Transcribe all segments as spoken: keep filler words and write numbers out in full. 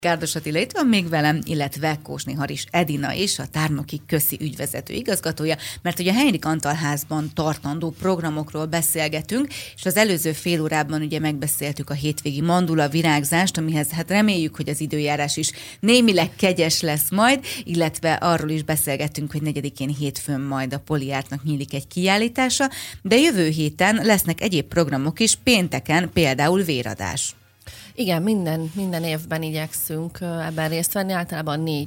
Gárdos Attila itt van még velem, illetve Kósné Haris Edina is, a Tárnoki Köszi ügyvezető igazgatója, mert ugye a Henrik Antal házban tartandó programokról beszélgetünk, és az előző fél órában ugye megbeszéltük a hétvégi mandula virágzást, amihez hát reméljük, hogy az időjárás is némileg kegyes lesz majd, illetve arról is beszélgettünk, hogy negyedikén hétfőn majd a Poliártnak nyílik egy kiállítása, de jövő héten lesznek egyéb programok is, pénteken például véradás. Igen, minden, minden évben igyekszünk ebben részt venni, általában négy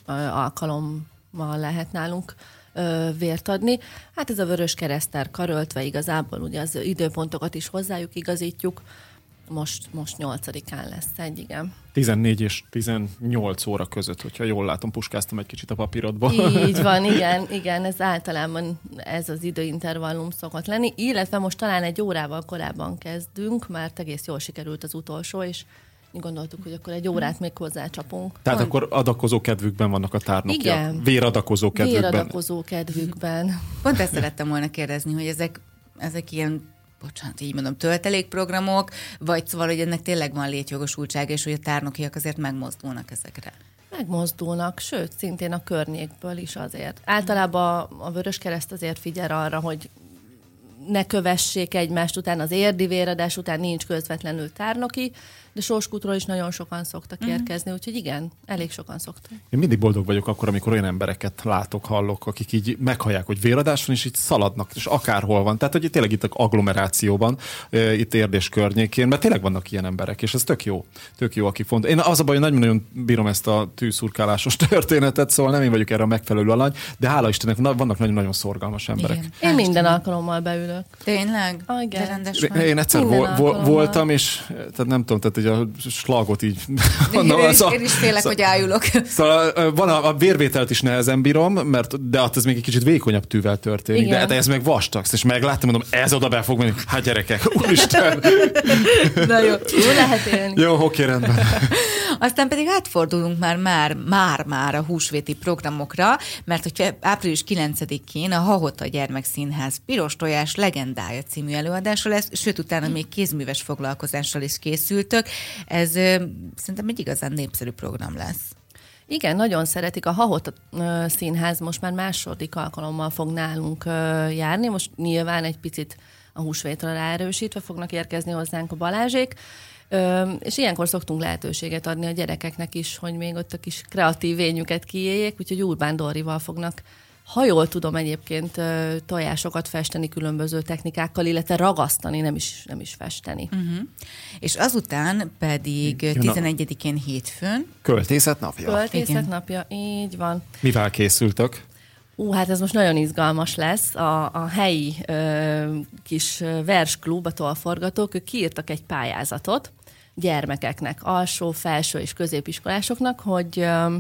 alkalommal lehet nálunk vért adni. Hát ez a Vöröskereszttel karöltve igazából ugye az időpontokat is hozzájuk igazítjuk. Most, most nyolcadikán lesz egy, igen. tizennégy és tizennyolc óra között, hogyha jól látom, puskáztam egy kicsit a papírodból. Így van, igen, igen, ez általában ez az időintervallum szokott lenni, illetve most talán egy órával korábban kezdünk, mert egész jól sikerült az utolsó, és gondoltuk, hogy akkor egy órát még hozzácsapunk. Tehát Mond. Akkor adakozó kedvükben vannak a tárnokja. Igen. Véradakozó kedvükben. Véradakozó kedvükben. Pont ezt szerettem volna kérdezni, hogy ezek, ezek ilyen bocsánat, így mondom, töltelékprogramok, vagy szóval, hogy ennek tényleg van létjogosultsága, és hogy a tárnokiak azért megmozdulnak ezekre. Megmozdulnak, sőt, szintén a környékből is azért. Általában a Vöröskereszt azért figyel arra, hogy ne kövessék egymást után, az érdi véradás után nincs közvetlenül tárnoki, de Sorskútról is nagyon sokan szoktak érkezni, úgyhogy igen, elég sokan szoktak. Én mindig boldog vagyok akkor, amikor olyan embereket látok, hallok, akik így meghallják, hogy véradás van, és így szaladnak, és akárhol van. Tehát, hogy tényleg itt a agglomerációban, itt Érdés környékén, mert tényleg vannak ilyen emberek, és ez tök jó. Tök jó, aki fontos. Én az a baj, hogy nagyon bírom ezt a tűzszurkálásos történetet, szóval nem én vagyok erre a megfelelő alany, de hála Istennek vannak nagyon-nagyon szorgalmas emberek. Igen. Én minden alkalommal beülök. Tényleg? Ah, igen. De rendes vagy. Én egyszer vo- vo- voltam, és tehát nem tudom, tehát a slagot így... Én, is, én is félek, szóval, hogy ájulok. Szóval van a, a vérvételt is nehezen bírom, mert de ez még egy kicsit vékonyabb tűvel történik, de, de ez meg vastag, és megláttam, mondom, ez oda be fog menni. Hát gyerekek, úristen! Na jó, jó lehet élni. Jó, oké, rendben. Aztán pedig átfordulunk már, már, már, már a húsvéti programokra, mert hogy április kilencedikén a Hahota Gyermekszínház Piros tojás legendája című előadása lesz, sőt, utána még kézműves foglalkozással is készültök. Ez ö, szerintem egy igazán népszerű program lesz. Igen, nagyon szeretik. A Hahota ö, Színház most már második alkalommal fog nálunk ö, járni. Most nyilván egy picit a húsvétra ráerősítve fognak érkezni hozzánk a Balázsék. Ö, és ilyenkor szoktunk lehetőséget adni a gyerekeknek is, hogy még ott a kis kreatív vényüket kiéljék, úgyhogy Urbán Dorival fognak, ha jól tudom egyébként, ö, tojásokat festeni különböző technikákkal, illetve ragasztani, nem is, nem is festeni. Uh-huh. És azután pedig tizenegyedikén hétfőn. Költészet napja. Költészet Igen. napja, így van. Mivel készültök? Ú, hát ez most nagyon izgalmas lesz. A, a helyi ö, kis versklub, a Tolforgatók, ők kiírtak egy pályázatot gyermekeknek, alsó, felső és középiskolásoknak, hogy ö,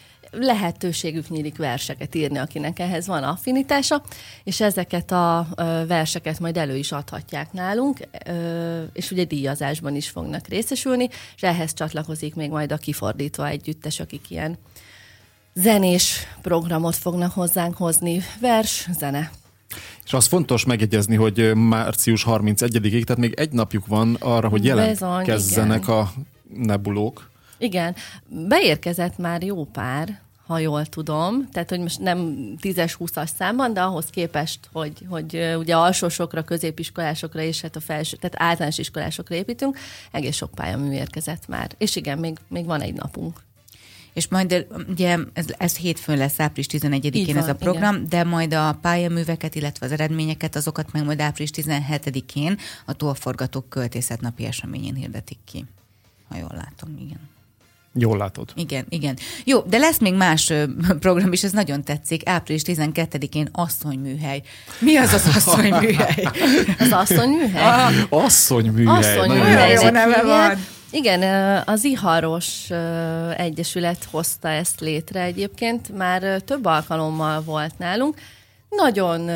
lehetőségük nyílik verseket írni, akinek ehhez van affinitása, és ezeket a ö, verseket majd elő is adhatják nálunk, ö, és ugye díjazásban is fognak részesülni, és ehhez csatlakozik még majd a Kifordítva együttes, akik ilyen zenés programot fognak hozzánk hozni, vers, zene. És az fontos megjegyezni, hogy március harmincegyedikéig, tehát még egy napjuk van arra, hogy jelentkezzenek a nebulók. Igen, beérkezett már jó pár, ha jól tudom, tehát hogy most nem tízes-húszas számban, de ahhoz képest, hogy, hogy ugye alsósokra, középiskolásokra és hát a felső, tehát általános iskolásokra építünk, egész sok pályamű érkezett már. És igen, még, még van egy napunk. És majd ugye ez, ez hétfőn lesz, április tizenegyedikén van, ez a program, igen. De majd a pályaműveket, illetve az eredményeket, azokat meg majd április tizenhetedikén a Tolforgatók költészetnapi eseményén hirdetik ki. Ha jól látom, igen. Jól látod. Igen, igen. Jó, de lesz még más program is, ez nagyon tetszik. április tizenkettedikén asszonyműhely. Mi az az asszonyműhely? Az asszonyműhely? Asszonyműhely. Asszonyműhely. Jó neve van. Igen, az Iharos Egyesület hozta ezt létre egyébként, már több alkalommal volt nálunk. Nagyon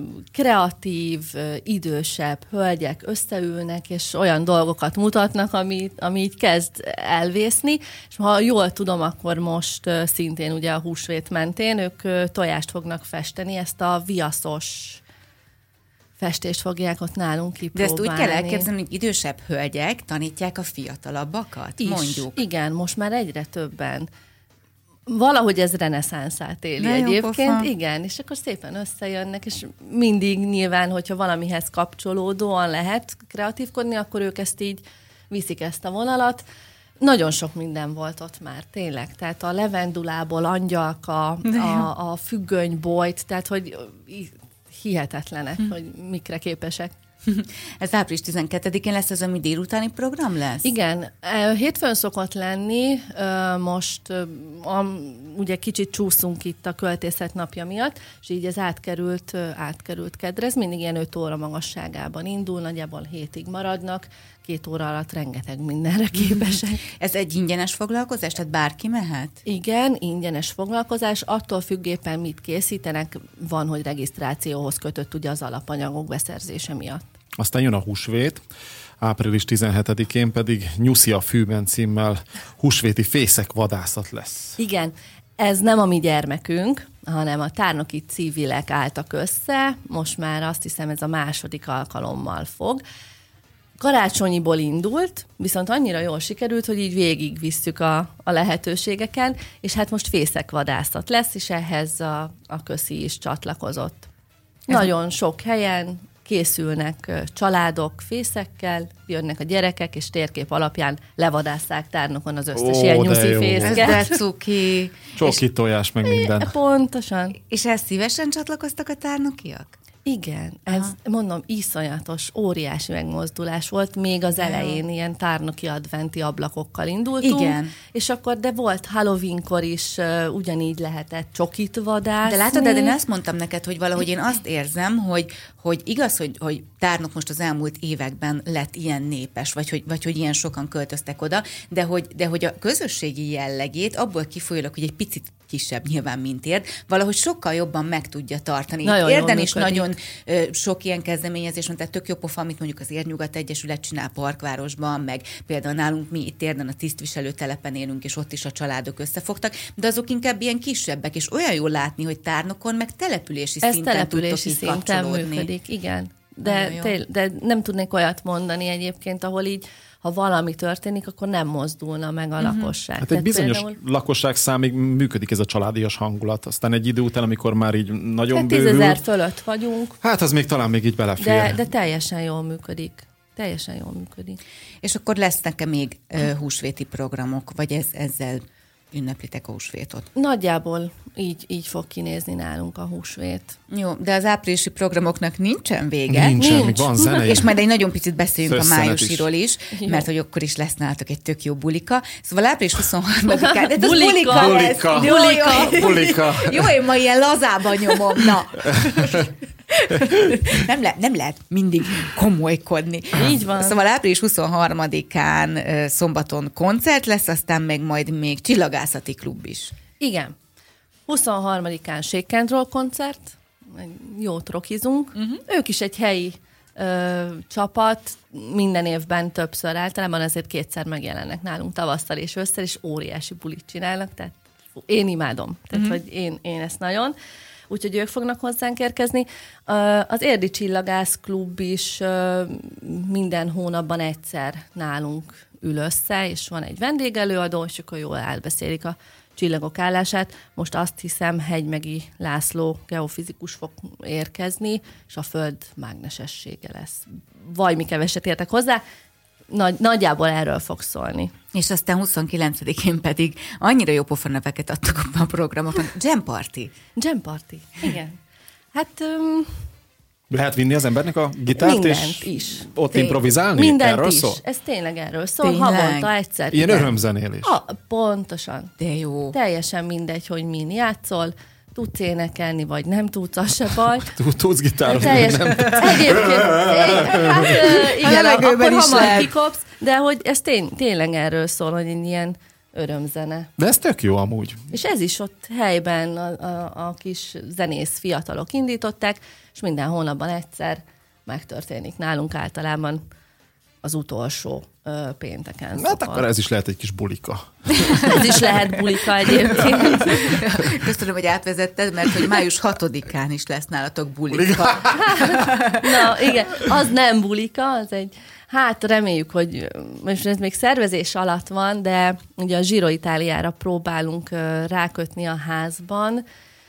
kreatív, idősebb hölgyek összeülnek, és olyan dolgokat mutatnak, ami, ami így kezd elvészni, és ha jól tudom, akkor most szintén ugye a húsvét mentén ők tojást fognak festeni, ezt a viaszos festést fogják ott nálunk De kipróbálni. ezt úgy kell elképzelni, hogy idősebb hölgyek tanítják a fiatalabbakat? Is, Mondjuk. igen, most már egyre többen. Valahogy ez reneszánszát éli De jó egyébként. pofa. Igen, és akkor szépen összejönnek, és mindig nyilván, hogyha valamihez kapcsolódóan lehet kreatívkodni, akkor ők ezt így viszik ezt a vonalat. Nagyon sok minden volt ott már, tényleg. Tehát a levendulából angyalka, a, a függönybojt, tehát hogy hihetetlenek, hm. hogy mikre képesek. Ez április tizenkettedikén lesz, ez ami délutáni program lesz? Igen, hétfőn szokott lenni, most ugye kicsit csúszunk itt a költészet napja miatt, és így ez átkerült, átkerült kedre. Ez mindig ilyen öt óra magasságában indul, nagyjából hétig maradnak, két óra alatt rengeteg mindenre képesek. Ez egy ingyenes foglalkozás, tehát bárki mehet? Igen, ingyenes foglalkozás, attól függéppen mit készítenek, van, hogy regisztrációhoz kötött ugye az alapanyagok beszerzése miatt. Aztán jön a húsvét, április tizenhetedikén pedig Nyuszi a fűben címmel húsvéti fészek vadászat lesz. Igen, ez nem a mi gyermekünk, hanem a tárnoki civilek álltak össze, most már azt hiszem ez a második alkalommal fog. Karácsonyiból indult, viszont annyira jól sikerült, hogy így végigvisszük a, a lehetőségeken, és hát most fészekvadászat lesz, és ehhez a, a köszi is csatlakozott. Ez nagyon sok helyen készülnek családok fészekkel, jönnek a gyerekek, és térkép alapján levadásszák tárnokon az összes Ó, ilyen de nyuszi jó. fészket. Ez de cuki. Csoki tojás, meg minden. Pontosan. És ezt szívesen csatlakoztak a tárnokiak? Igen, ez Aha. mondom, iszonyatos, óriási megmozdulás volt, még az elején ilyen tárnoki adventi ablakokkal indultunk. Igen. És akkor, de volt Halloweenkor is uh, ugyanígy lehetett csokit vadászni. De látod, de én azt mondtam neked, hogy valahogy én azt érzem, hogy, hogy igaz, hogy, hogy tárnok most az elmúlt években lett ilyen népes, vagy hogy, vagy hogy ilyen sokan költöztek oda, de hogy, de hogy a közösségi jellegét abból kifolyólag, hogy egy picit kisebb nyilván, mint érd, valahogy sokkal jobban meg tudja tartani. Nagyon Érden is működik. nagyon ö, sok ilyen kezdeményezés van, tehát tök jó pofa, amit mondjuk az Érnyugat Egyesület csinál Parkvárosban, meg például nálunk mi itt Érden a tisztviselő telepen élünk, és ott is a családok összefogtak, de azok inkább ilyen kisebbek, és olyan jó látni, hogy tárnokon, meg települési Ez szinten települési tudtok így szinten kapcsolódni. működik, igen. De, Nagyon jó. tél, de nem tudnék olyat mondani egyébként, ahol így, ha valami történik, akkor nem mozdulna meg a lakosság. Hát egy Tehát bizonyos például... lakosság számig működik ez a családias hangulat. Aztán egy idő után, amikor már így nagyon Hát bővül. tízezer fölött vagyunk, Hát az még talán még így belefér. de, de teljesen jól működik. Teljesen jól működik. És akkor lesznek-e még ö, húsvéti programok, vagy ez, ezzel ünneplitek a húsvétot? Nagyjából így, így fog kinézni nálunk a húsvét. Jó, de az áprilisi programoknak nincsen vége. Nincsen, Nincs. még van zene. És majd egy nagyon picit beszéljünk Szösszenet a májusiról is, Jó. mert hogy akkor is lesz nálatok egy tök jó bulika. Szóval április huszonharmadikán... De ez Bulika. bulika lesz. Bulika. Jó, jó. Bulika. Jó, én ma ilyen lazában nyomom, na. Nem, le, nem lehet mindig komolykodni. Így van. Szóval április huszonharmadikán ö, szombaton koncert lesz, aztán meg majd még csillagászati klub is. Igen. huszonharmadikán Shake and Roll koncert, jót rokizunk. Uh-huh. Ők is egy helyi ö, csapat, minden évben többször, általában azért kétszer megjelennek nálunk tavasszal és ősszel, és óriási bulit csinálnak, tehát fú, én imádom, tehát uh-huh. hogy én, én ezt nagyon. Úgyhogy ők fognak hozzánk érkezni. Az Érdi Csillagász Klub is minden hónapban egyszer nálunk ül össze, és van egy vendégelőadó, és akkor jól elbeszélik a csillagok állását. Most azt hiszem, Hegymegi László geofizikus fog érkezni, és a Föld mágnesessége lesz. Vagy mi keveset értek hozzá, Nagy, nagyjából erről fog szólni. És aztán huszonkilencedikén pedig annyira jó pofa neveket adtuk a programoknak. Jam Party. Jam Party, igen. Hát... Um, Lehet vinni az embernek a gitárt, mindent és is. ott Tény. improvizálni? Mindent Erről is. szól? Ez tényleg erről szól. Tényleg? Havonta egyszer. Ilyen igen. örömzenélés. Ha, pontosan. De jó. Teljesen mindegy, hogy min játszol, tudsz énekelni, vagy nem tudsz, az se baj. Tudsz gitározni? Teljesen. Egyébként, hát ö, igen, A akkor levegőben is hamar lehet. kikopsz, de hogy ez tény, tényleg erről szól, hogy egy ilyen örömzene. De ez tök jó amúgy. És ez is ott helyben a, a, a kis zenész fiatalok indították, és minden hónapban egyszer megtörténik nálunk általában az utolsó ö, pénteken. Hát akkor ez is lehet egy kis bulika. Ez is lehet bulika egyébként. Köszönöm, hogy átvezetted, mert hogy május hatodikán is lesz nálatok bulika. Na igen, az nem bulika, az egy, hát reméljük, hogy most ez még szervezés alatt van, de ugye a Giro Italiára próbálunk rákötni a házban.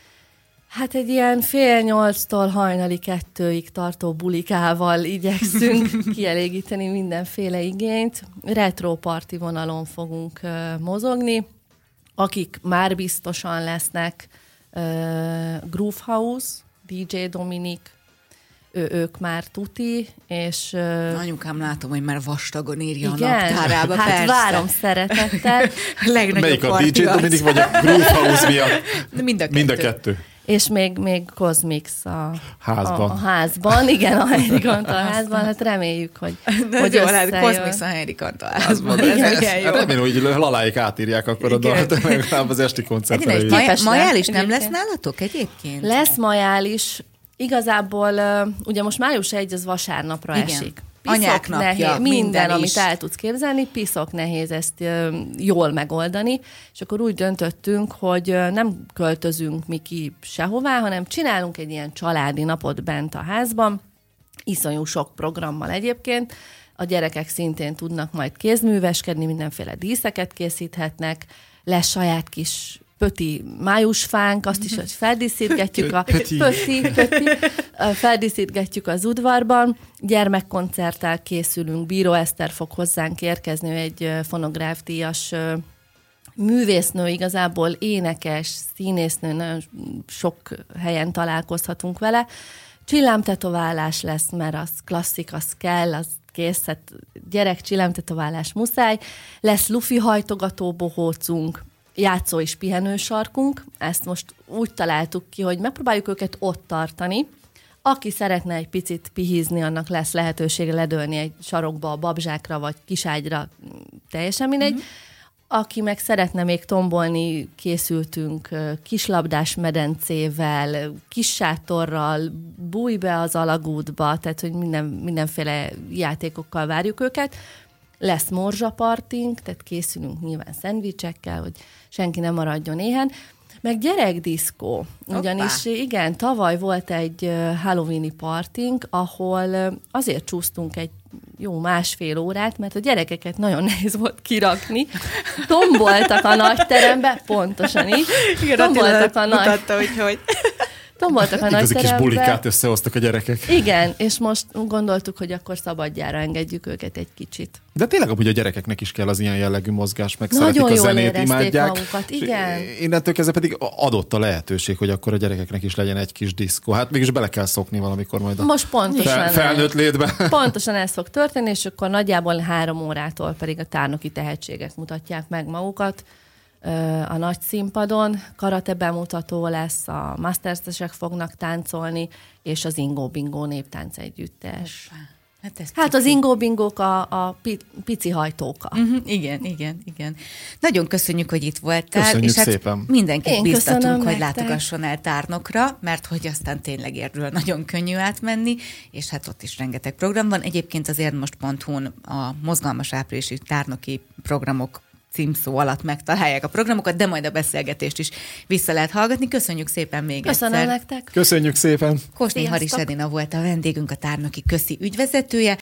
Hát egy ilyen fél nyolctól hajnali kettőig tartó bulikával igyekszünk kielégíteni mindenféle igényt. Retro party vonalon fogunk uh, mozogni, akik már biztosan lesznek uh, Groove House, dé dzsé Dominik, ő, ők már tuti, és... Uh, Anyukám, látom, hogy már vastagon írja igen? a naptárába, hát persze. várom szeretettel. Melyik a dé dzsé Dominik, vagy a Groove House miatt? Mind a kettő. Mind a kettő. És még, még Cosmix a házban. A, a házban, igen, a Henrik Antal házban, hát reméljük, hogy, hogy jó, hát összejön. Cosmix a Henrik Antal házban. Ez, Ez ez, igen jó. remélem, hogy laláik átírják akkor a dolgot, legalább az esti koncertre. Egy Képes majális nem egyébként. lesz nálatok egyébként? Lesz majális, igazából uh, ugye most május elseje az vasárnapra igen. esik. Anyák napja, nehéz, minden, minden, amit is. el tudsz képzelni, piszok nehéz ezt uh, jól megoldani, és akkor úgy döntöttünk, hogy uh, nem költözünk mi ki sehová, hanem csinálunk egy ilyen családi napot bent a házban, iszonyú sok programmal egyébként, a gyerekek szintén tudnak majd kézműveskedni, mindenféle díszeket készíthetnek, lesz saját kis pöti májusfánk, azt is, hogy feldíszítgetjük a Pöti. pöti, pöti, feldíszítgetjük az udvarban, gyermekkoncerttel készülünk, Bíró Eszter fog hozzánk érkezni, ő egy fonográfdíjas művésznő, igazából énekes, színésznő, nagyon sok helyen találkozhatunk vele. Csillámtetoválás lesz, mert az klasszik, az kell, az kész, hát gyerek csillámtetoválás muszáj. Lesz lufi hajtogató bohócunk, játszó és pihenősarkunk. Ezt most úgy találtuk ki, hogy megpróbáljuk őket ott tartani. Aki szeretne egy picit pihizni, annak lesz lehetősége ledőlni egy sarokba, a babzsákra vagy kiságyra, teljesen mindegy. Mm-hmm. Aki meg szeretne még tombolni, készültünk kislabdás medencével, kis sátorral, bújj be az alagútba, tehát hogy minden, mindenféle játékokkal várjuk őket. Lesz morzsapartink, tehát készülünk nyilván szendvicsekkel, hogy senki nem maradjon éhen. Meg gyerekdiszkó. Ugyanis igen, tavaly volt egy halloweeni partink, ahol azért csúsztunk egy jó másfél órát, mert a gyerekeket nagyon nehéz volt kirakni. Tomboltak a nagy terembe, pontosan így. Igen, tomboltak a nagy... mutatta, hogy hogy... Tomboltak a nagy Igazi kis terembe. bulikát összehoztak a gyerekek. Igen, és most gondoltuk, hogy akkor szabadjára engedjük őket egy kicsit. De tényleg amúgy a gyerekeknek is kell az ilyen jellegű mozgás, meg Nagyon szeretik a jól zenét, érezték imádják. magukat, igen. Innentől kezdve pedig adott a lehetőség, hogy akkor a gyerekeknek is legyen egy kis diszkó. Hát mégis bele kell szokni valamikor majd a Most pontosan fel, felnőtt létbe. Pontosan ez fog történni, és akkor nagyjából három órától pedig a tárnoki tehetségek mutatják meg magukat a nagy színpadon. Karate bemutató lesz, a masterstesek fognak táncolni, és az Ingo Bingo néptánc együttes. Hát, hát az Ingo Bingók a, a pi, pici hajtóka. Uh-huh, igen, igen, igen. Nagyon köszönjük, hogy itt voltál. Köszönjük és hát szépen. Mindenkit Én biztatunk, hogy nektek. látogasson el Tárnokra, mert hogy aztán tényleg érről nagyon könnyű átmenni, és hát ott is rengeteg program van. Egyébként az érdmost pont hu-n a mozgalmas áprilisi tárnoki programok címszó alatt megtalálják a programokat, de majd a beszélgetést is vissza lehet hallgatni. Köszönjük szépen még Köszönöm egyszer. nektek. Köszönjük szépen. Kosné Haris Edina volt a vendégünk, a Tárnoki Köszi ügyvezetője.